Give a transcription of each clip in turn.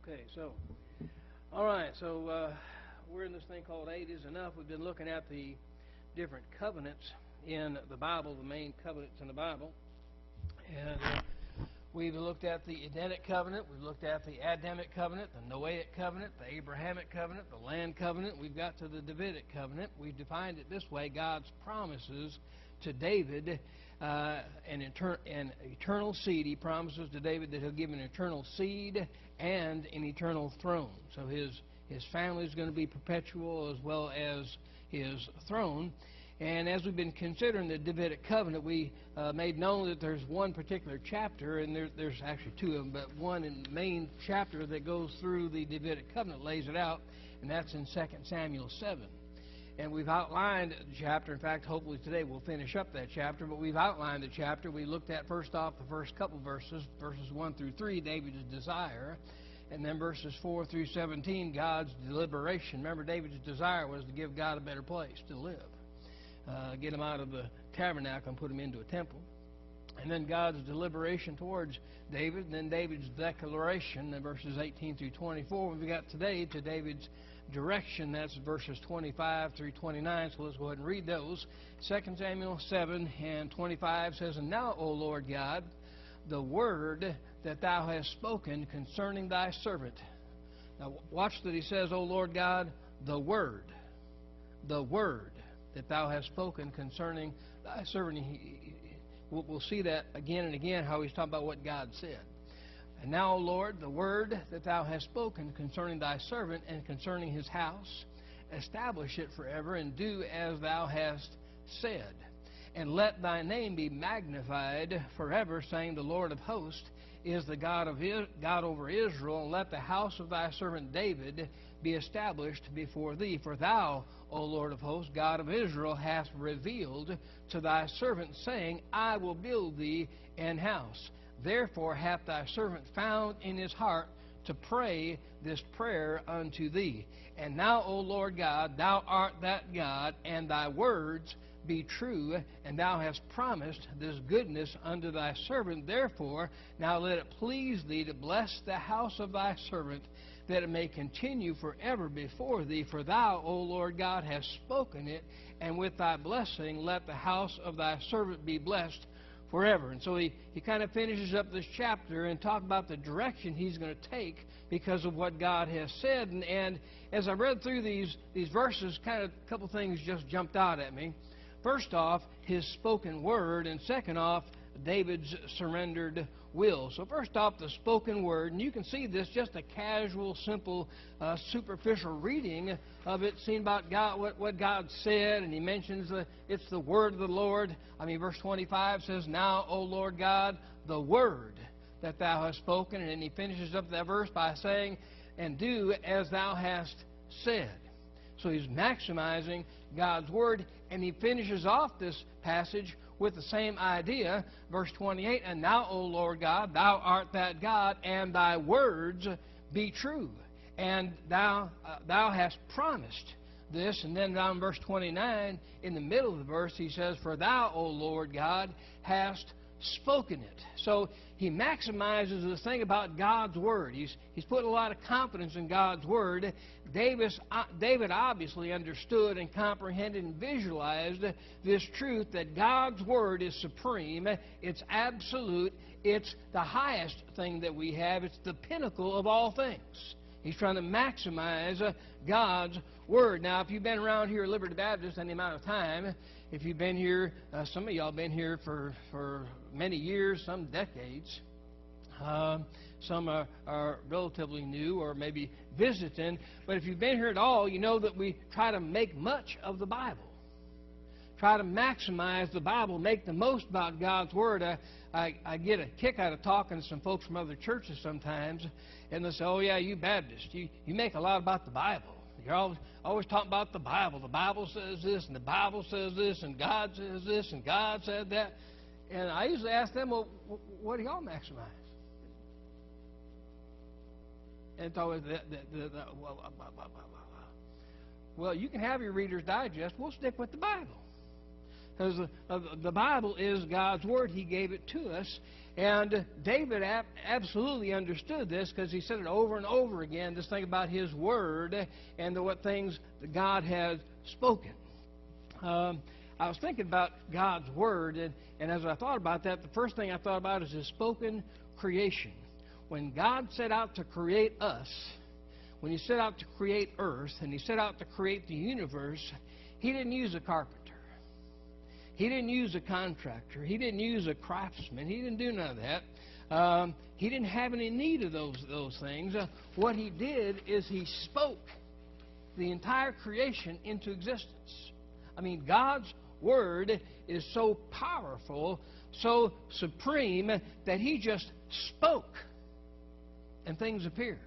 Okay, all right, we're in this thing called Eight is Enough. We've been looking at the different covenants in the Bible, the main covenants in the Bible. And we've looked at the Edenic covenant, we've looked at the Adamic covenant, the Noahic covenant, the Abrahamic covenant, the land covenant. We've got to the Davidic covenant. We've defined it this way: God's promises to David, an eternal seed. He promises to David that he'll give an eternal seed and an eternal throne. So his family is going to be perpetual as well as his throne. And as we've been considering the Davidic covenant, we made known that there's one particular chapter, and there's actually two of them, but one main chapter that goes through the Davidic covenant, lays it out, and that's in 2 Samuel 7. And we've outlined the chapter. In fact, hopefully today we'll finish up that chapter, but we've outlined the chapter. We looked at, first off, the first couple verses 1 through 3, David's desire, and then verses 4 through 17, God's deliberation. Remember, David's desire was to give God a better place to live. Get him out of the tabernacle and put him into a temple. And then God's deliberation towards David, and then David's declaration in verses 18 through 24. We got today to David's direction. That's verses 25 through 29. So let's go ahead and read those. 2 Samuel 7 and 25 says, "And now, O Lord God, the word that thou hast spoken concerning thy servant." Now watch that he says, "O Lord God, the word that thou hast spoken concerning thy servant." We'll see that again and again, how he's talking about what God said. "And now, O Lord, the word that thou hast spoken concerning thy servant and concerning his house, establish it forever, and do as thou hast said. And let thy name be magnified forever, saying, The Lord of hosts is the God over Israel, and let the house of thy servant David be established before thee. For thou, O Lord of hosts, God of Israel, hast revealed to thy servant, saying, I will build thee an house. Therefore hath thy servant found in his heart to pray this prayer unto thee. And now, O Lord God, thou art that God, and thy words be true, and thou hast promised this goodness unto thy servant. Therefore, now let it please thee to bless the house of thy servant, that it may continue forever before thee. For thou, O Lord God, hast spoken it, and with thy blessing let the house of thy servant be blessed forever." And so he kind of finishes up this chapter and talk about the direction he's going to take because of what God has said. And as I read through these verses, kind of a couple things just jumped out at me. First off, his spoken word, and second off, David's surrendered will. So first off, the spoken word, and you can see this, just a casual, simple, superficial reading of it, seeing about God, what God said, and he mentions it's the word of the Lord. Verse 25 says, "Now, O Lord God, the word that thou hast spoken," and then he finishes up that verse by saying, "And do as thou hast said." So he's maximizing God's word, and he finishes off this passage with the same idea. Verse 28, "And now, O Lord God, thou art that God, and thy words be true. And thou hast promised this." And then down in verse 29, in the middle of the verse, he says, "For thou, O Lord God, hast spoken it." So he maximizes this thing about God's word. He's putting a lot of confidence in God's word. David obviously understood and comprehended and visualized this truth that God's word is supreme. It's absolute. It's the highest thing that we have. It's the pinnacle of all things. He's trying to maximize God's word. Now, if you've been around here at Liberty Baptist any amount of time, if you've been here, some of y'all have been here for many years, some decades. Some are relatively new or maybe visiting. But if you've been here at all, you know that we try to make much of the Bible. Try to maximize the Bible, make the most about God's Word. I get a kick out of talking to some folks from other churches sometimes, and they say, "Oh yeah, you Baptists, you make a lot about the Bible. You're always talking about the Bible. The Bible says this, and the Bible says this, and God says this, and God said that." And I usually ask them, "Well, what do y'all maximize?" And it's always well, you can have your Reader's Digest. We'll stick with the Bible. Because the Bible is God's Word. He gave it to us. And David absolutely understood this because he said it over and over again. Just think about his Word and what things that God has spoken. I was thinking about God's Word, and as I thought about that, the first thing I thought about is His spoken creation. When God set out to create us, when He set out to create earth, and He set out to create the universe, He didn't use a carpenter. He didn't use a contractor. He didn't use a craftsman. He didn't do none of that. He didn't have any need of those things. What He did is He spoke the entire creation into existence. I mean, God's Word is so powerful, so supreme, that He just spoke and things appeared.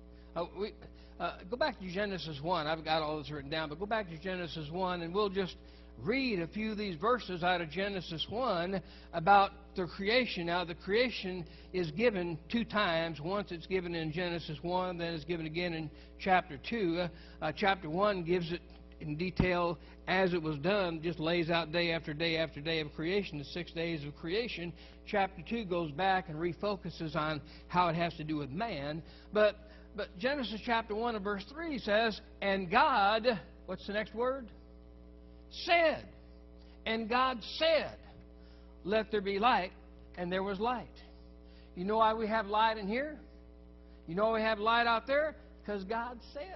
Go back to Genesis 1. I've got all this written down, but go back to Genesis 1 and we'll just read a few of these verses out of Genesis 1 about the creation. Now, the creation is given two times. Once it's given in Genesis 1, then it's given again in chapter 2. Chapter 1 gives it in detail as it was done, just lays out day after day after day of creation, the 6 days of creation. Chapter 2 goes back and refocuses on how it has to do with man. But Genesis chapter 1 and verse 3 says, and God, what's the next word? Said. And God said, let there be light, and there was light. You know why we have light in here? You know why we have light out there? Because God said.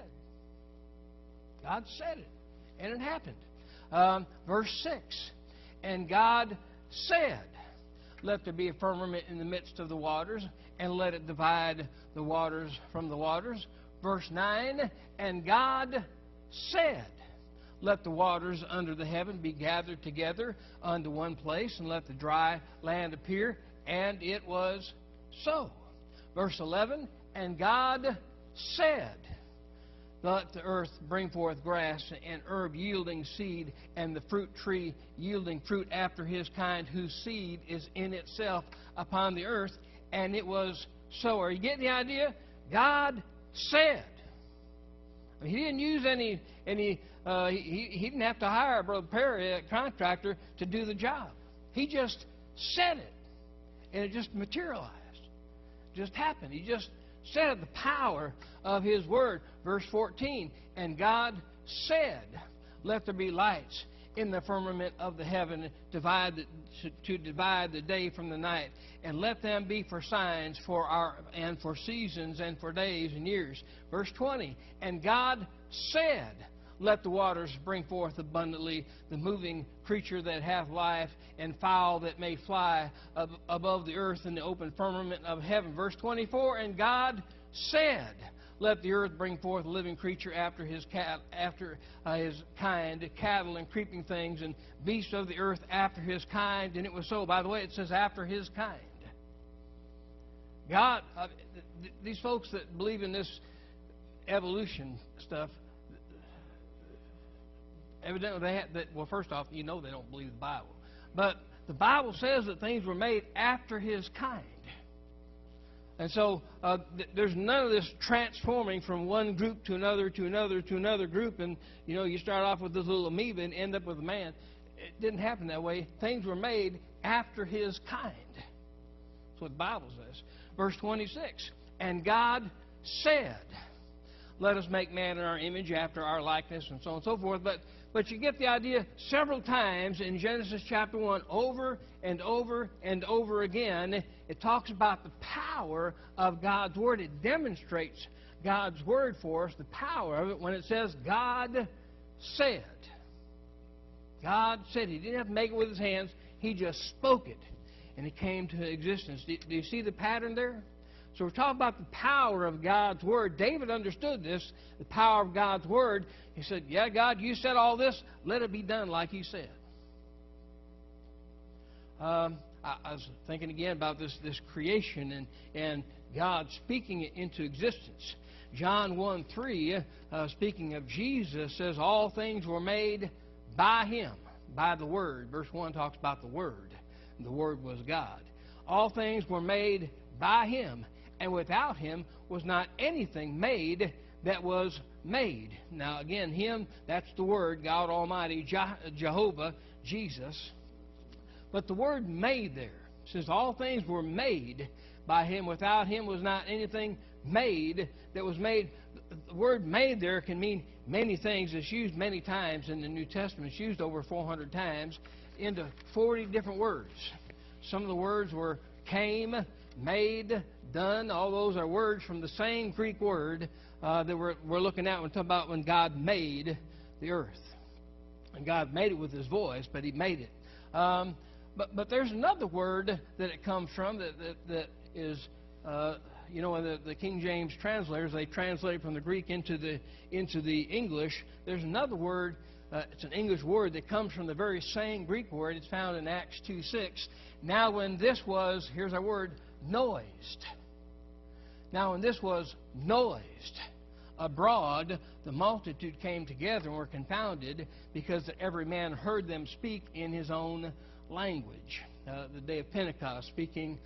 God said it. And it happened. Verse 6. And God said, let there be a firmament in the midst of the waters, and let it divide the waters from the waters. Verse 9. And God said, let the waters under the heaven be gathered together unto one place, and let the dry land appear. And it was so. Verse 11. And God said, let the earth bring forth grass, and herb yielding seed, and the fruit tree yielding fruit after his kind, whose seed is in itself upon the earth. And it was so. Are you getting the idea? God said. I mean, He didn't use any he didn't have to hire Brother Perry, a contractor, to do the job. He just said it, and it just materialized. It just happened. He just said the power of His Word. Verse 14, and God said, let there be lights in the firmament of the heaven to divide the day from the night, and let them be for signs and for seasons and for days and years. Verse 20, and God said, let the waters bring forth abundantly the moving creature that hath life, and fowl that may fly above the earth in the open firmament of heaven. Verse 24, and God said, let the earth bring forth a living creature after his kind, cattle and creeping things, and beasts of the earth after his kind. And it was so. By the way, it says after his kind. God, these folks that believe in this evolution stuff, evidently they have that. Well, first off, you know they don't believe the Bible, but the Bible says that things were made after His kind, and so there's none of this transforming from one group to another to another to another group, and you start off with this little amoeba and end up with a man. It didn't happen that way. Things were made after His kind. That's what the Bible says. Verse 26, and God said, let us make man in our image after our likeness, and so on and so forth. But you get the idea. Several times in Genesis chapter 1, over and over and over again, it talks about the power of God's Word. It demonstrates God's Word for us, the power of it, when it says God said. God said. He didn't have to make it with His hands. He just spoke it, and it came to existence. Do you see the pattern there? So we're talking about the power of God's Word. David understood this, the power of God's Word. He said, yeah, God, you said all this. Let it be done like you said. I was thinking again about this creation and God speaking it into existence. John 1:3, speaking of Jesus, says all things were made by Him, by the Word. Verse 1 talks about the Word. The Word was God. All things were made by Him, and without Him was not anything made that was made. Now, again, Him, that's the Word, God Almighty, Jehovah, Jesus. But the word made there says all things were made by Him. Without Him was not anything made that was made. The word made there can mean many things. It's used many times in the New Testament. It's used over 400 times into 40 different words. Some of the words were came, made, done. All those are words from the same Greek word that we're looking at when we're talking about when God made the earth. And God made it with His voice, but He made it. But there's another word that it comes from that is, the King James translators, they translate it from the Greek into the English. There's another word, it's an English word that comes from the very same Greek word. It's found in Acts 2:6. Now when this was, here's our word, noised. Now when this was noised abroad, the multitude came together and were confounded, because every man heard them speak in his own language. The day of Pentecost, speaking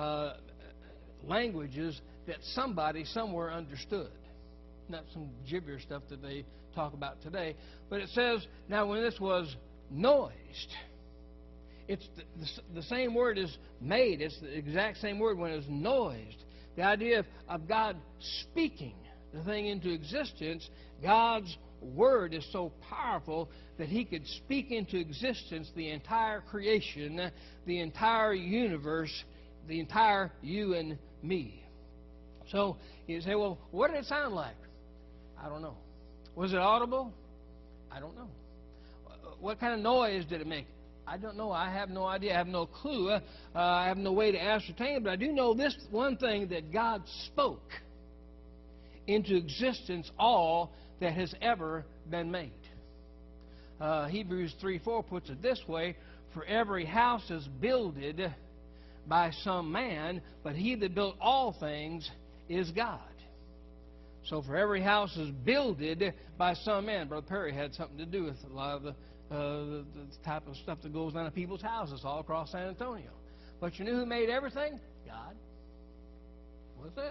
languages that somebody somewhere understood. Not some gibberish stuff that they talk about today. But it says, now when this was noised, it's the same word as made. It's the exact same word when it's noised. The idea of God speaking the thing into existence. God's Word is so powerful that He could speak into existence the entire creation, the entire universe, the entire you and me. So you say, well, what did it sound like? I don't know. Was it audible? I don't know. What kind of noise did it make? I don't know. I have no idea. I have no clue. I have no way to ascertain it. But I do know this one thing, that God spoke into existence all that has ever been made. Hebrews 3:4 puts it this way: for every house is builded by some man, but he that built all things is God. So for every house is builded by some man. Brother Perry had something to do with a lot of the type of stuff that goes on in people's houses all across San Antonio. But you know who made everything? God. What's this?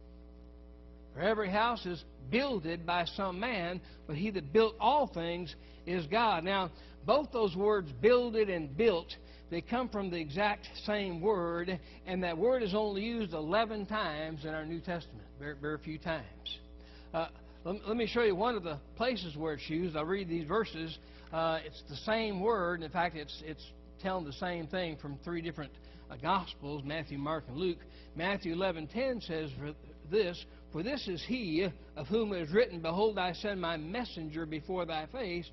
For every house is builded by some man, but he that built all things is God. Now, both those words, builded and built, they come from the exact same word, and that word is only used 11 times in our New Testament, very, very few times. Let me show you one of the places where it's used. I'll read these verses. It's the same word. In fact, it's telling the same thing from three different Gospels, Matthew, Mark, and Luke. Matthew 11:10 says For this is he of whom it is written, Behold, I send my messenger before thy face,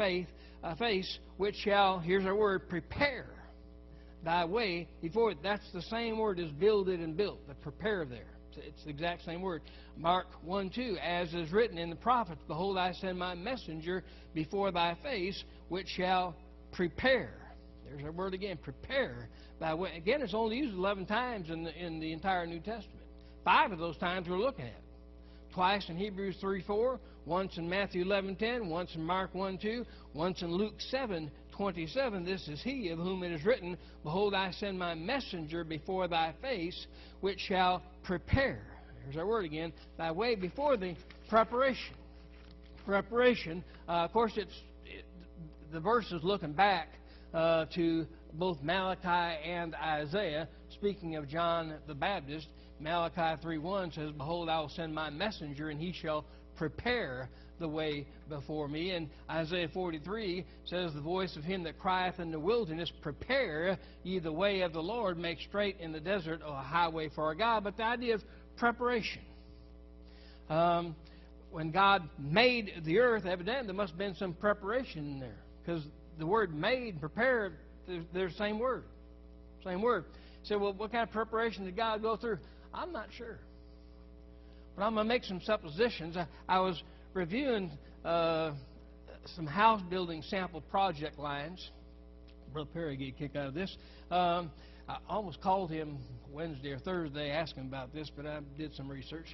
which shall, here's our word, prepare thy way before it. That's the same word as builded and built, the prepare there. It's the exact same word. Mark 1:2, as is written in the prophets, Behold, I send my messenger before thy face, which shall prepare. There's our word again, prepare thy way. Again, it's only used 11 times in the entire New Testament. 5 of those times we're looking at. Twice in Hebrews 3:4, once in Matthew 11:10, once in Mark 1:2, once in Luke 7:27. This is he of whom it is written, Behold, I send my messenger before thy face, which shall prepare. There's our word again, thy way before the preparation. Preparation. Of course, the verse is looking back to both Malachi and Isaiah, speaking of John the Baptist. Malachi 3:1 says, Behold, I will send my messenger, and he shall prepare the way before me. And Isaiah 43 says, The voice of him that crieth in the wilderness, Prepare ye the way of the Lord, make straight in the desert a highway for our God. But the idea of preparation. When God made the earth, evidently there must have been some preparation in there. Because the word made, prepare, they're the same word. Same word. So, well, what kind of preparation did God go through? I'm not sure. But I'm going to make some suppositions. I was reviewing some house building sample project lines. Brother Perry get a kick out of this. I almost called him Wednesday or Thursday asking about this, but I did some research.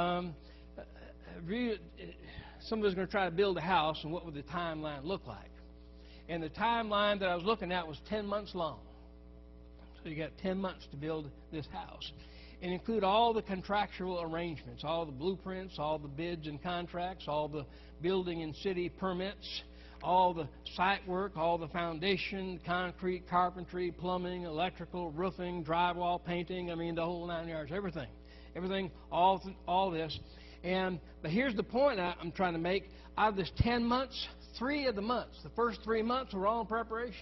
Somebody's going to try to build a house, and what would the timeline look like? And the timeline that I was looking at was 10 months long. So you got 10 months to build this house. and include all the contractual arrangements, all the blueprints, all the bids and contracts, all the building and city permits, all the site work, all the foundation, concrete, carpentry, plumbing, electrical, roofing, drywall, painting, I mean the whole 9 yards, everything. Everything, all this. But here's the point I'm trying to make. Out of this 10 months, 3 of the months, the first 3 months were all in preparation.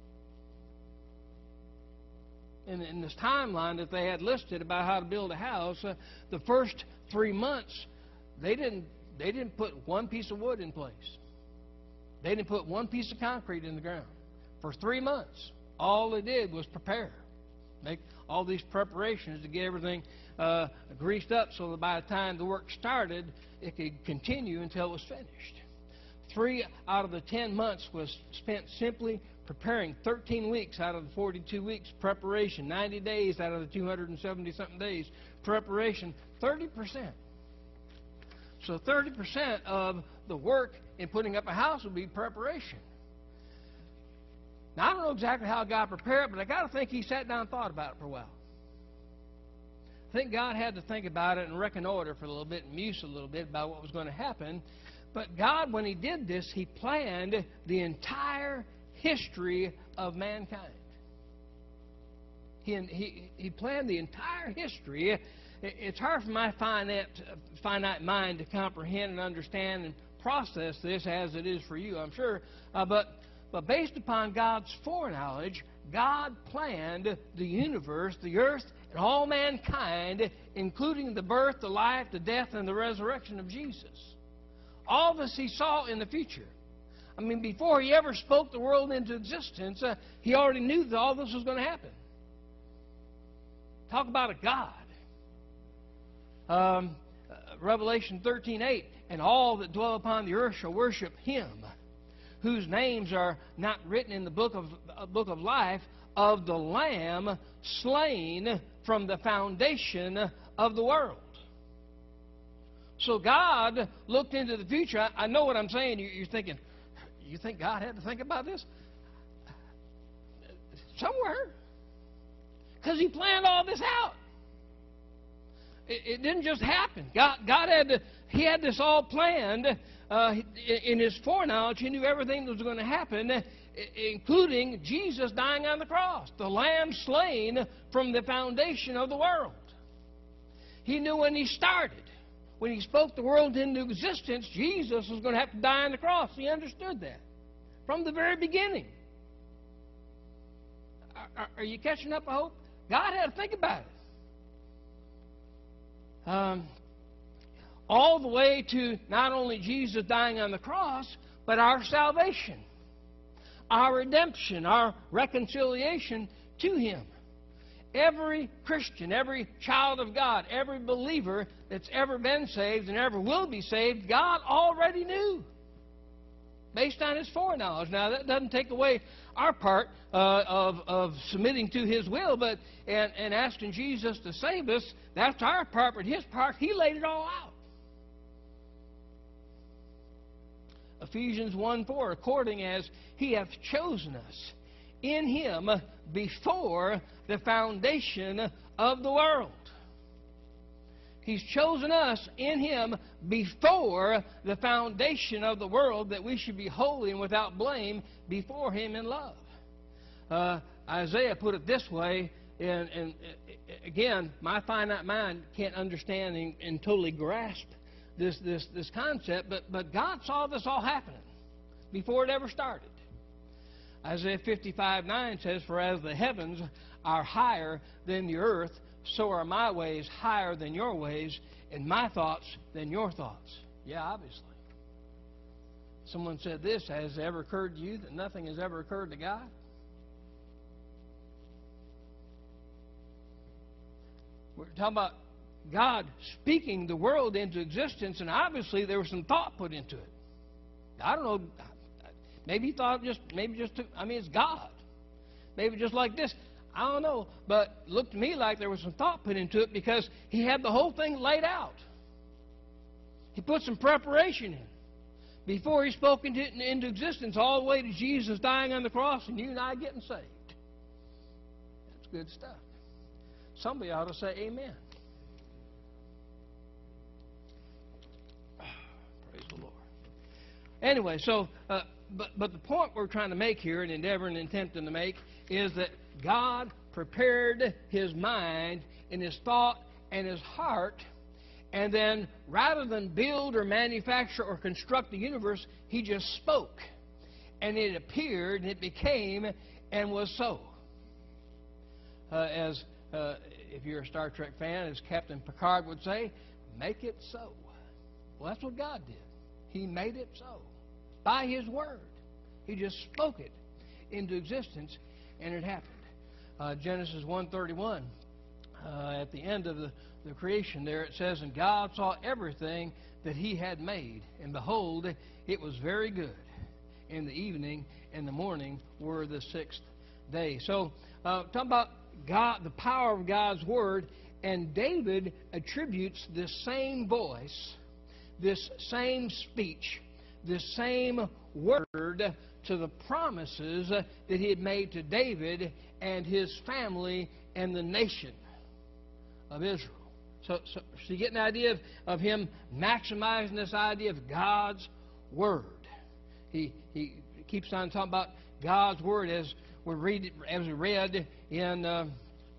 In this timeline that they had listed about how to build a house, the first 3 months, they didn't put one piece of wood in place. They didn't put one piece of concrete in the ground. For 3 months, all they did was prepare. Make all these preparations to get everything greased up so that by the time the work started, it could continue until it was finished. 3 out of the 10 months was spent simply preparing. 13 weeks out of the 42 weeks, preparation. 90 days out of the 270-something days, preparation. 30%. So 30% of the work in putting up a house would be preparation. Now, I don't know exactly how God prepared it, but I got to think He sat down and thought about it for a while. I think God had to think about it and reconnoiter for a little bit and muse a little bit about what was going to happen. But God, when He did this, He planned the entire history of mankind. He planned the entire history. It's hard for my finite mind to comprehend and understand and process this as it is for you, I'm sure. But based upon God's foreknowledge, God planned the universe, the earth, and all mankind, including the birth, the life, the death, and the resurrection of Jesus. All this He saw in the future. I mean, before He ever spoke the world into existence, He already knew that all this was going to happen. Talk about a God. Revelation 13:8, and all that dwell upon the earth shall worship Him, whose names are not written in the book of life of the Lamb slain from the foundation of the world. So God looked into the future. I know what I'm saying. You're thinking, you think God had to think about this? Somewhere. Because He planned all this out. It didn't just happen. God had this all planned. In His foreknowledge, He knew everything that was going to happen, including Jesus dying on the cross, the Lamb slain from the foundation of the world. He knew when He started, when He spoke the world into existence, Jesus was going to have to die on the cross. He understood that from the very beginning. Are you catching up, I hope? God had to think about it. All the way to not only Jesus dying on the cross, but our salvation, our redemption, our reconciliation to Him. Every Christian, every child of God, every believer that's ever been saved and ever will be saved, God already knew, based on His foreknowledge. Now, that doesn't take away our part of submitting to His will, but and asking Jesus to save us. That's our part, but His part, He laid it all out. Ephesians 1:4, according as He hath chosen us in Him before the foundation of the world. He's chosen us in Him before the foundation of the world, that we should be holy and without blame before Him in love. Isaiah put it this way, and again, my finite mind can't understand and totally grasp this concept, but God saw this all happening before it ever started. Isaiah 55:9 says, "For as the heavens are higher than the earth, so are my ways higher than your ways, and my thoughts than your thoughts." Yeah, obviously. Someone said this, has it ever occurred to you that nothing has ever occurred to God? We're talking about God speaking the world into existence, and obviously there was some thought put into it. I don't know. Maybe He thought it's God. Maybe just like this. I don't know. But it looked to me like there was some thought put into it, because He had the whole thing laid out. He put some preparation in before He spoke into existence, all the way to Jesus dying on the cross and you and I getting saved. That's good stuff. somebody ought to say amen. Praise the Lord. Anyway, so, but the point we're trying to make here and endeavoring and attempting to make is that God prepared His mind and His thought and His heart, and then rather than build or manufacture or construct the universe, He just spoke. And it appeared, and it became, and was so. If you're a Star Trek fan, as Captain Picard would say, make it so. Well, that's what God did. He made it so. By His Word. He just spoke it into existence, and it happened. Genesis 1:31, at the end of the creation there, it says, "And God saw everything that He had made, and behold, it was very good. In the evening and the morning were the sixth day." So, talking about God, the power of God's Word, and David attributes this same voice, this same speech, this same word to the promises that He had made to David and his family and the nation of Israel. So you get an idea of him maximizing this idea of God's Word. He keeps on talking about God's Word as we read in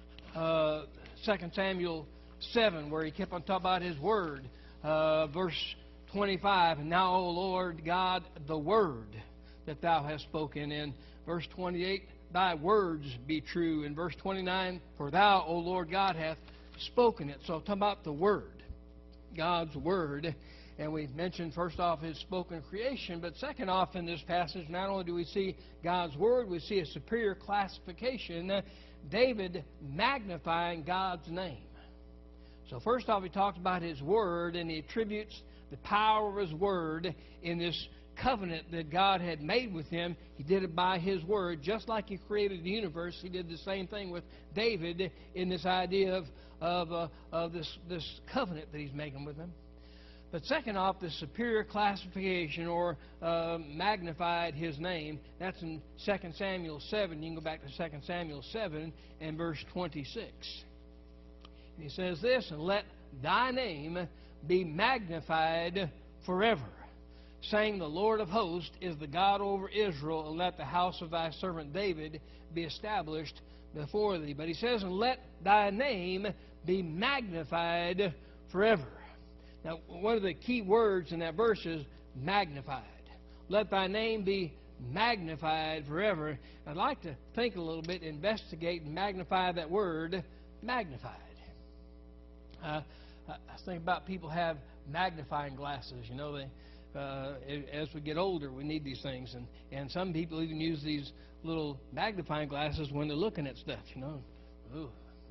2 Samuel 7, where he kept on talking about His Word. Verse 25, "And now, O Lord God, the Word that Thou hast spoken." In verse 28, "Thy words be true." In verse 29, "For Thou, O Lord God, hath spoken it." So talking about the Word, God's Word. And we've mentioned first off His spoken creation, but second off in this passage, not only do we see God's Word, we see a superior classification, David magnifying God's name. So first off, he talks about His Word, and he attributes the power of His Word in this covenant that God had made with him. He did it by His Word. Just like He created the universe, He did the same thing with David in this idea of this covenant that He's making with him. But second off, the superior classification or magnified His name, that's in 2 Samuel 7. You can go back to 2 Samuel 7 and verse 26. And he says this, "And let Thy name be magnified forever, saying, The Lord of hosts is the God over Israel, and let the house of Thy servant David be established before Thee." But he says, "And let Thy name be magnified forever." Now, one of the key words in that verse is magnified. Let Thy name be magnified forever. I'd like to think a little bit, investigate and magnify that word, magnified. I think about people have magnifying glasses. You know, as we get older, we need these things. And some people even use these little magnifying glasses when they're looking at stuff, you know. Ooh.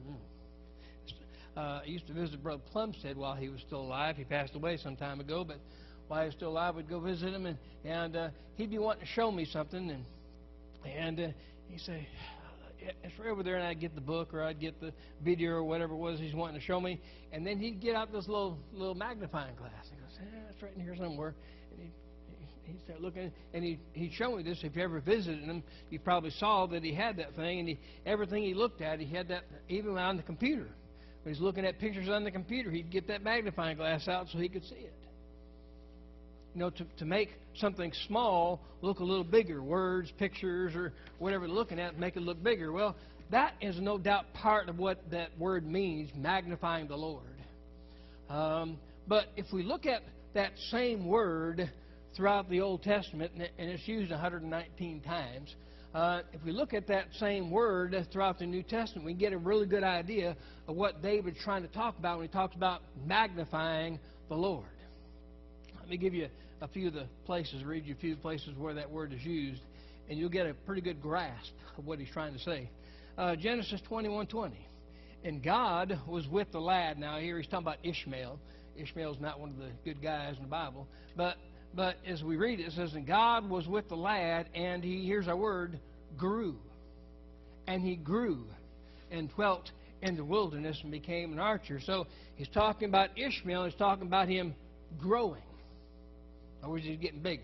I used to visit Brother Plumstead while he was still alive. He passed away some time ago, but while he was still alive, we'd go visit him, and he'd be wanting to show me something, and he'd say, "It's right over there," and I'd get the book or I'd get the video or whatever it was he's wanting to show me, and then he'd get out this little magnifying glass. He goes, "It's right in here somewhere," and he'd start looking, and he'd show me this. If you ever visited him, you probably saw that he had that thing, and everything he looked at, he had that even on the computer. When he's looking at pictures on the computer, he'd get that magnifying glass out so he could see it. You know, to make something small look a little bigger, words, pictures, or whatever you're looking at, make it look bigger. Well, that is no doubt part of what that word means, magnifying the Lord. But if we look at that same word throughout the Old Testament, and it's used 119 times, if we look at that same word throughout the New Testament, we get a really good idea of what David's trying to talk about when he talks about magnifying the Lord. Let me give you a few of the places, read you a few places where that word is used, and you'll get a pretty good grasp of what he's trying to say. Genesis 21:20. "And God was with the lad." Now here he's talking about Ishmael. Ishmael's not one of the good guys in the Bible, but as we read it, it says, "And God was with the lad, and he," here's our word, "grew. And he grew and dwelt in the wilderness and became an archer." So he's talking about Ishmael. He's talking about him growing. In other words, he's getting bigger.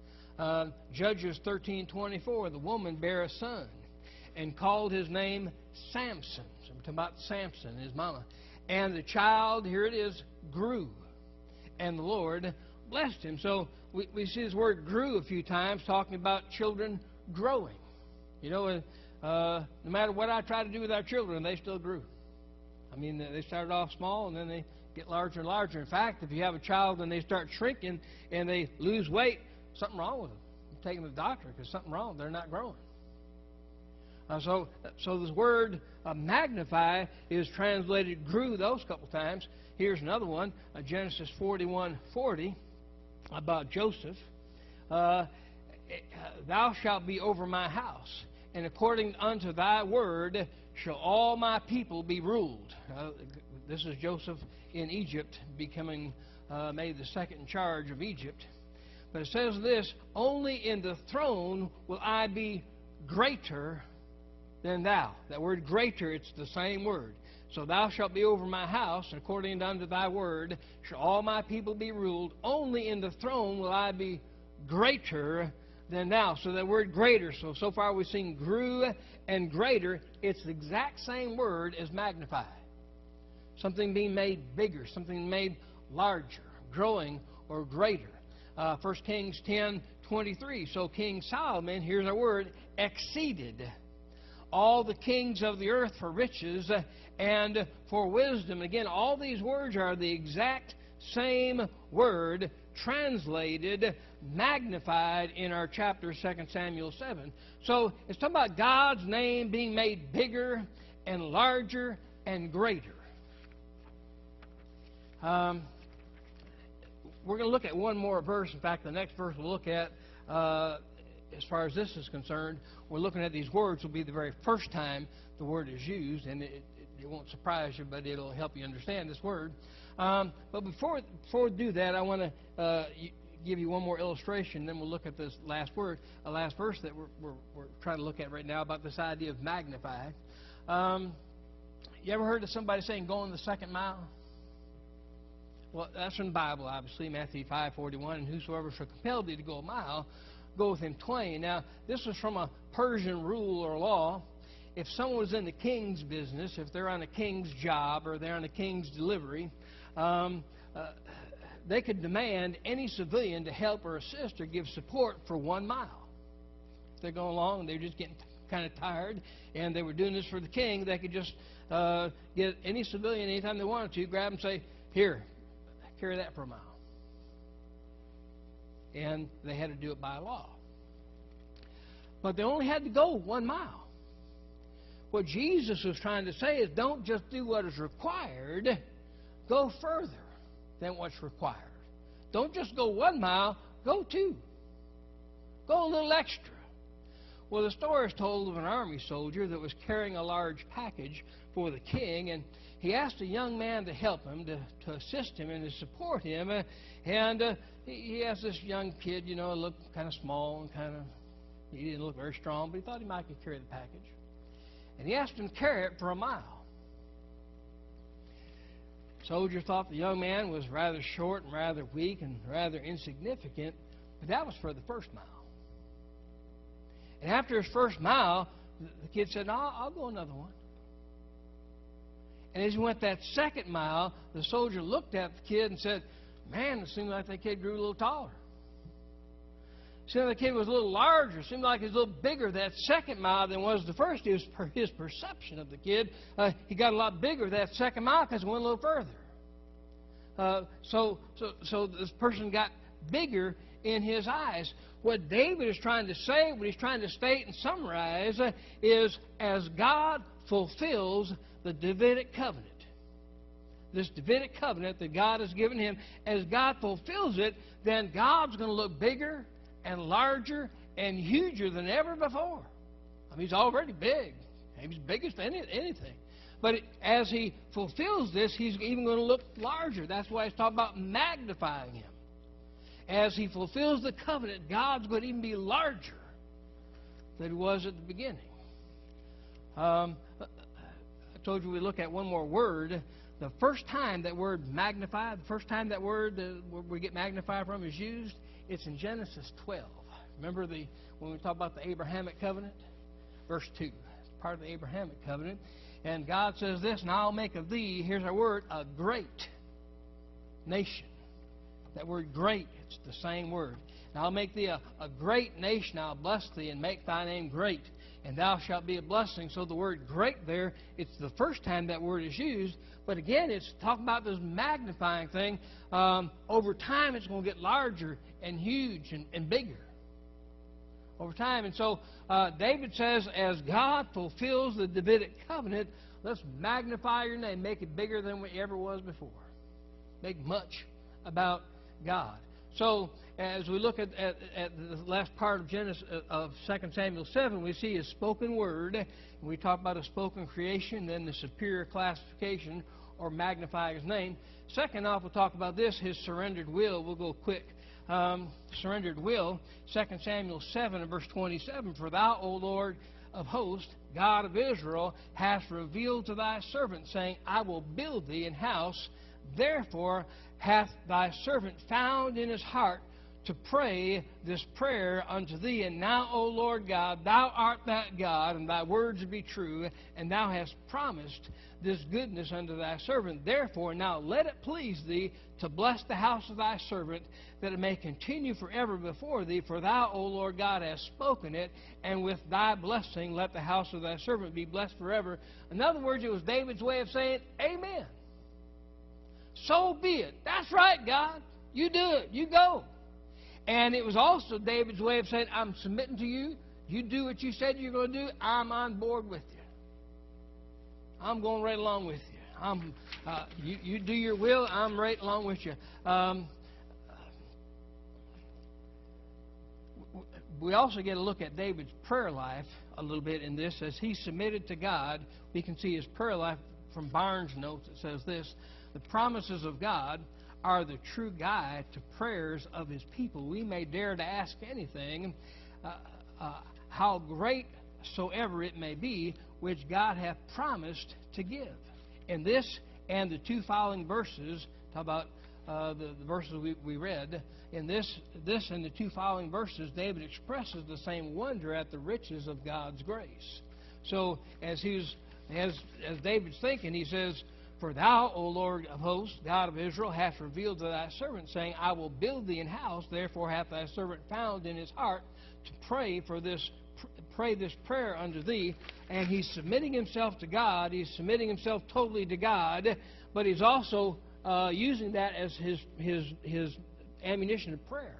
Judges 13:24, "The woman bare a son and called his name Samson. So I'm talking about Samson, his mama. And the child, here it is, grew. And the Lord blessed him. So we see this word grew a few times, talking about children growing. You know, no matter what I try to do with our children, they still grew. I mean, they started off small, and then they get larger and larger. In fact, if you have a child and they start shrinking and they lose weight, something wrong with them. You take them to the doctor because something wrong. They're not growing. So this word magnify is translated grew those couple times. Here's another one, Genesis 41:40, about Joseph. Thou shalt be over my house, and according unto thy word shall all my people be ruled. This is Joseph in Egypt, becoming made the second in charge of Egypt. But it says this, only in the throne will I be greater than thou. That word greater, it's the same word. So thou shalt be over my house, and according unto thy word shall all my people be ruled. Only in the throne will I be greater than thou. So that word greater, so far we've seen grew and greater. It's the exact same word as magnify. Something being made bigger, something made larger, growing or greater. 1 Kings 10:23. So King Solomon, here's our word, exceeded all the kings of the earth for riches and for wisdom. Again, all these words are the exact same word translated, magnified in our chapter 2 Samuel 7. So it's talking about God's name being made bigger and larger and greater. We're going to look at one more verse. In fact, the next verse we'll look at, as far as this is concerned, we're looking at these words will be the very first time the word is used, and it won't surprise you, but it'll help you understand this word. But before we do that, I want to give you one more illustration, then we'll look at this last verse that we're trying to look at right now about this idea of magnify. You ever heard of somebody saying going the second mile? Well, that's from the Bible, obviously, Matthew 5:41, and whosoever shall compel thee to go a mile, go with him twain. Now, this was from a Persian rule or law. If someone was in the king's business, if they're on a king's job or they're on a king's delivery, they could demand any civilian to help or assist or give support for 1 mile. If they're going along and they're just getting kind of tired and they were doing this for the king, they could just get any civilian anytime they wanted to, grab and say, here, carry that for a mile. And they had to do it by law. But they only had to go 1 mile. What Jesus was trying to say is don't just do what is required, go further than what's required. Don't just go 1 mile, go 2. Go a little extra. Well, the story is told of an army soldier that was carrying a large package for the king, and he asked a young man to help him, to assist him and to support him. And he asked this young kid, looked kind of small and he didn't look very strong, but he thought he might could carry the package. And he asked him to carry it for a mile. The soldier thought the young man was rather short and rather weak and rather insignificant, but that was for the first mile. And after his first mile, the kid said, no, I'll go another one. And as he went that second mile, the soldier looked at the kid and said, man, it seemed like that kid grew a little taller. It seemed like the kid was a little larger. It seemed like he was a little bigger that second mile than was the first. It was his perception of the kid. He got a lot bigger that second mile because he went a little further. So this person got bigger in his eyes. What David is trying to say, what he's trying to state and summarize is as God fulfills the Davidic covenant, this Davidic covenant that God has given him, as God fulfills it, then God's going to look bigger and larger and huger than ever before. I mean, he's already big. He's biggest than anything. But as he fulfills this, he's even going to look larger. That's why he's talking about magnifying him. As he fulfills the covenant, God's going to even be larger than he was at the beginning. I told you we look at one more word. The first time that word magnify, the first time that word where we get magnify from is used, it's in Genesis 12. Remember when we talk about the Abrahamic covenant? Verse 2. part of the Abrahamic covenant. And God says this, and I'll make of thee, here's our word, a great nation. That word great, it's the same word. And I'll make thee a great nation. I'll bless thee and make thy name great. And thou shalt be a blessing. So the word great there, it's the first time that word is used. But again, it's talking about this magnifying thing. Over time, it's going to get larger and huge and bigger. Over time. And so David says, as God fulfills the Davidic covenant, let's magnify your name. Make it bigger than it ever was before. Make much about God. So as we look at the last part of Genesis of 2 Samuel 7, we see His spoken word. And we talk about a spoken creation, then the superior classification or magnify His name. Second off, we'll talk about this, His surrendered will. We'll go quick. Surrendered will, 2 Samuel 7 and verse 27, for thou, O Lord of hosts, God of Israel, hast revealed to thy servant, saying, I will build thee an house. Therefore hath thy servant found in his heart to pray this prayer unto thee. And now, O Lord God, thou art that God, and thy words be true, and thou hast promised this goodness unto thy servant. Therefore now let it please thee to bless the house of thy servant, that it may continue forever before thee. For thou, O Lord God, hast spoken it, and with thy blessing let the house of thy servant be blessed forever. In other words, it was David's way of saying, Amen. So be it. That's right, God. You do it. You go. And it was also David's way of saying, I'm submitting to you. You do what you said you're going to do. I'm on board with you. I'm going right along with you. You do your will. I'm right along with you. We also get a look at David's prayer life a little bit in this. As he submitted to God, we can see his prayer life from Barnes' notes. It says this, the promises of God are the true guide to prayers of His people. We may dare to ask anything, how great soever it may be, which God hath promised to give. In this and the two following verses, talk about the verses we read, in this and the two following verses, David expresses the same wonder at the riches of God's grace. So as David's thinking, he says, for thou, O Lord of hosts, God of Israel, hast revealed to thy servant, saying, I will build thee an house. Therefore hath thy servant found in his heart to pray this prayer unto thee. And he's submitting himself to God. He's submitting himself totally to God. But he's also using that as his ammunition of prayer.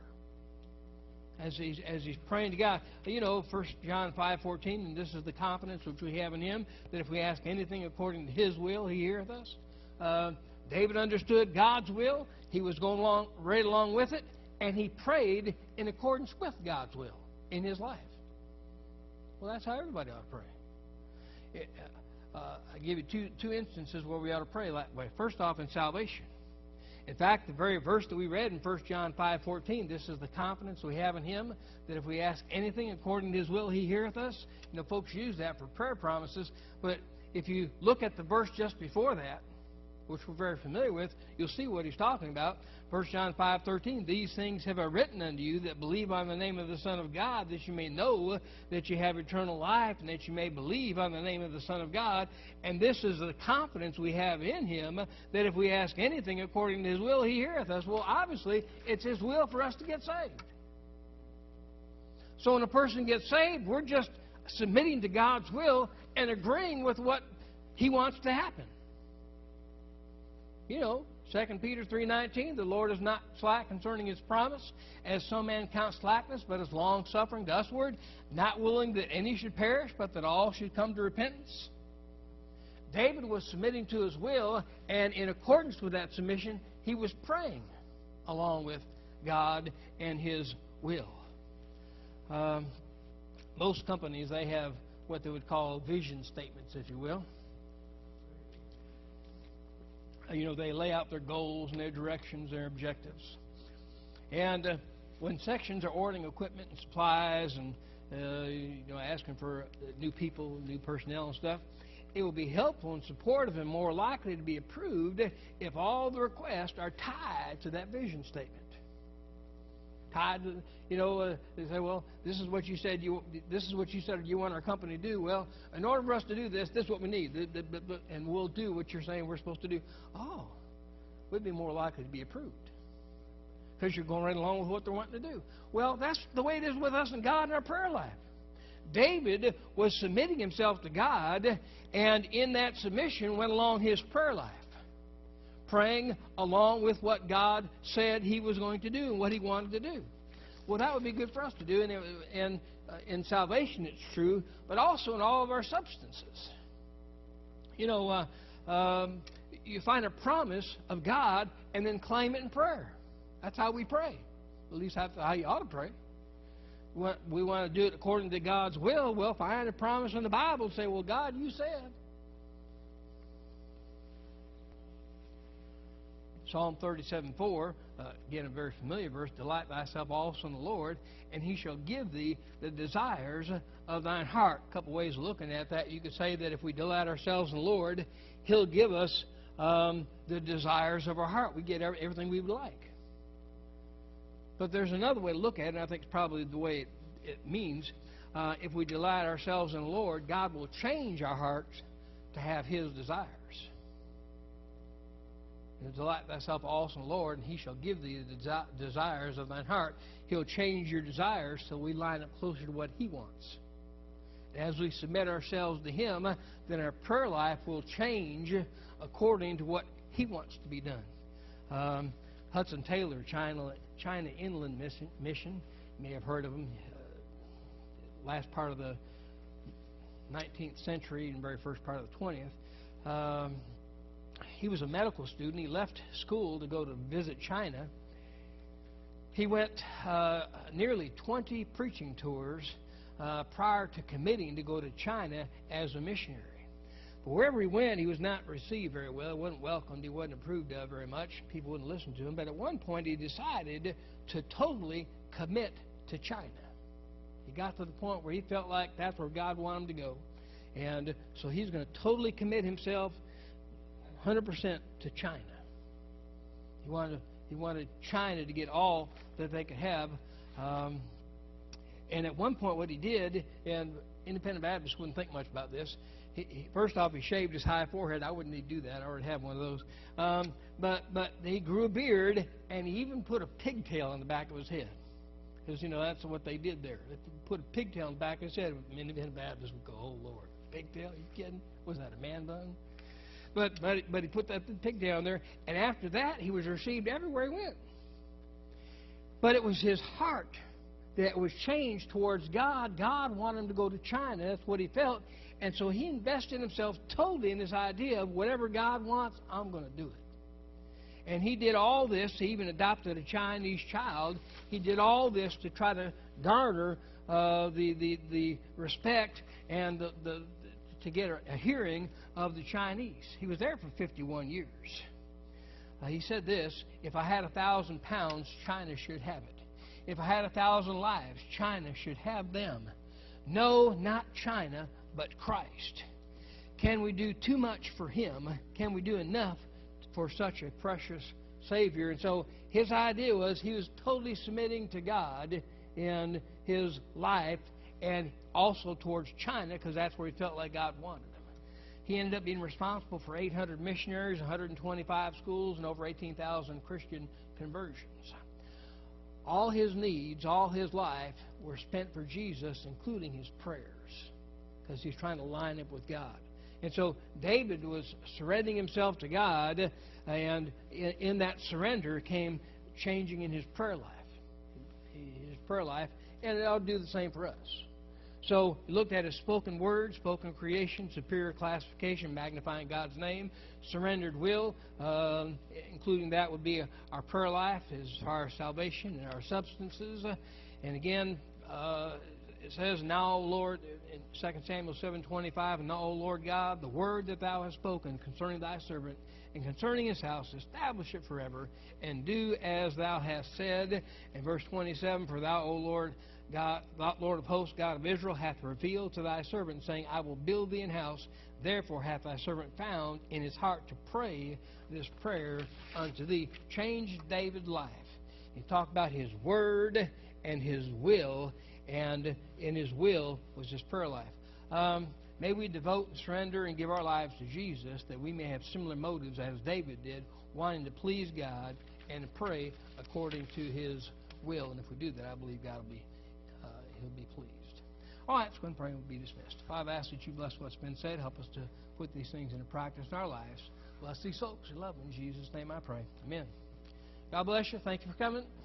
As he's praying to God. You know, 1 John 5:14, and this is the confidence which we have in Him, that if we ask anything according to His will, He heareth us. David understood God's will. He was going right along with it, and he prayed in accordance with God's will in his life. Well, that's how everybody ought to pray. I give you two instances where we ought to pray that way. First off, in salvation. In fact, the very verse that we read in 1 John 5:14, this is the confidence we have in Him, that if we ask anything according to His will, He heareth us. You know, folks use that for prayer promises, but if you look at the verse just before that, which we're very familiar with, you'll see what he's talking about. 1 John 5:13, these things have I written unto you that believe on the name of the Son of God, that you may know that you have eternal life, and that you may believe on the name of the Son of God. And this is the confidence we have in Him, that if we ask anything according to His will, He heareth us. Well, obviously, it's His will for us to get saved. So when a person gets saved, we're just submitting to God's will and agreeing with what He wants to happen. You know, 2 Peter 3:19, the Lord is not slack concerning His promise, as some men count slackness, but is long-suffering to usward, not willing that any should perish, but that all should come to repentance. David was submitting to his will, and in accordance with that submission, he was praying along with God and His will. Most companies, they have what they would call vision statements, if you will. You know, they lay out their goals and their directions, their objectives. And when sections are ordering equipment and supplies and asking for new people, new personnel and stuff, it will be helpful and supportive and more likely to be approved if all the requests are tied to that vision statement. tied to, they say, well, this is what you said you want our company to do. Well, in order for us to do this, this is what we need, and we'll do what you're saying we're supposed to do. Oh, we'd be more likely to be approved because you're going right along with what they're wanting to do. Well, that's the way it is with us and God in our prayer life. David was submitting himself to God, and in that submission went along his prayer life, praying along with what God said he was going to do and what he wanted to do. Well, that would be good for us to do, and in salvation it's true, but also in all of our substances. You find a promise of God and then claim it in prayer. That's how we pray. At least that's how you ought to pray. We want to do it according to God's will. Well, find a promise in the Bible and say, well, God, you said. Psalm 37:4, again a very familiar verse, delight thyself also in the Lord, and he shall give thee the desires of thine heart. A couple ways of looking at that. You could say that if we delight ourselves in the Lord, he'll give us the desires of our heart. We get everything we would like. But there's another way to look at it, and I think it's probably the way it means. If we delight ourselves in the Lord, God will change our hearts to have his desires. Delight thyself also in the Lord, and he shall give thee the desires of thine heart. He'll change your desires so we line up closer to what he wants. As we submit ourselves to him, then our prayer life will change according to what he wants to be done. Hudson Taylor, China Inland Mission, you may have heard of him, last part of the 19th century and very first part of the 20th. He was a medical student. He left school to go to visit China. He went nearly 20 preaching tours prior to committing to go to China as a missionary. But wherever he went, he was not received very well. He wasn't welcomed. He wasn't approved of very much. People wouldn't listen to him. But at one point, he decided to totally commit to China. He got to the point where he felt like that's where God wanted him to go. And so he's going to totally commit himself 100% to China. He wanted China to get all that they could have. And at one point what he did, and independent Baptists wouldn't think much about this, first off, he shaved his high forehead. I wouldn't need to do that. I already have one of those. But he grew a beard, and he even put a pigtail on the back of his head. Because, that's what they did there. They put a pigtail on the back of his head. Independent Baptists would go, oh, Lord, pigtail? Are you kidding? Was that a man bun? But he put that pigtail on there, and after that, he was received everywhere he went. But it was his heart that was changed towards God. God wanted him to go to China. That's what he felt. And so he invested himself totally in this idea of whatever God wants, I'm going to do it. And he did all this. He even adopted a Chinese child. He did all this to try to garner the respect and to get a hearing of the Chinese. He was there for 51 years. He said this, if I had 1,000 pounds, China should have it. If I had 1,000 lives, China should have them. No, not China, but Christ. Can we do too much for him? Can we do enough for such a precious Savior? And so his idea was he was totally submitting to God in his life and also towards China because that's where he felt like God wanted him. He ended up being responsible for 800 missionaries, 125 schools, and over 18,000 Christian conversions. All his needs, all his life were spent for Jesus, including his prayers, because he's trying to line up with God. And so David was surrendering himself to God, and in that surrender came changing in his prayer life. And it'll do the same for us. So he looked at his spoken word, spoken creation, superior classification, magnifying God's name, surrendered will, including that would be our prayer life, as far as salvation and our substances. And again, it says, now, Lord, in 2 Samuel 7:25, and now, O Lord God, the word that thou hast spoken concerning thy servant and concerning his house, establish it forever, and do as thou hast said. And verse 27, for thou, O Lord God, Lord of hosts, God of Israel, hath revealed to thy servant, saying, I will build thee an house. Therefore hath thy servant found in his heart to pray this prayer unto thee. Changed David's life. He talked about His Word and His will, and in His will was His prayer life. May we devote and surrender and give our lives to Jesus, that we may have similar motives as David did, wanting to please God and to pray according to His will. And if we do that, I believe God will be He'll be pleased. All right, let's go and pray and we'll be dismissed. Father, I ask that you bless what's been said. Help us to put these things into practice in our lives. Bless these folks. We love them. In Jesus' name I pray. Amen. God bless you. Thank you for coming.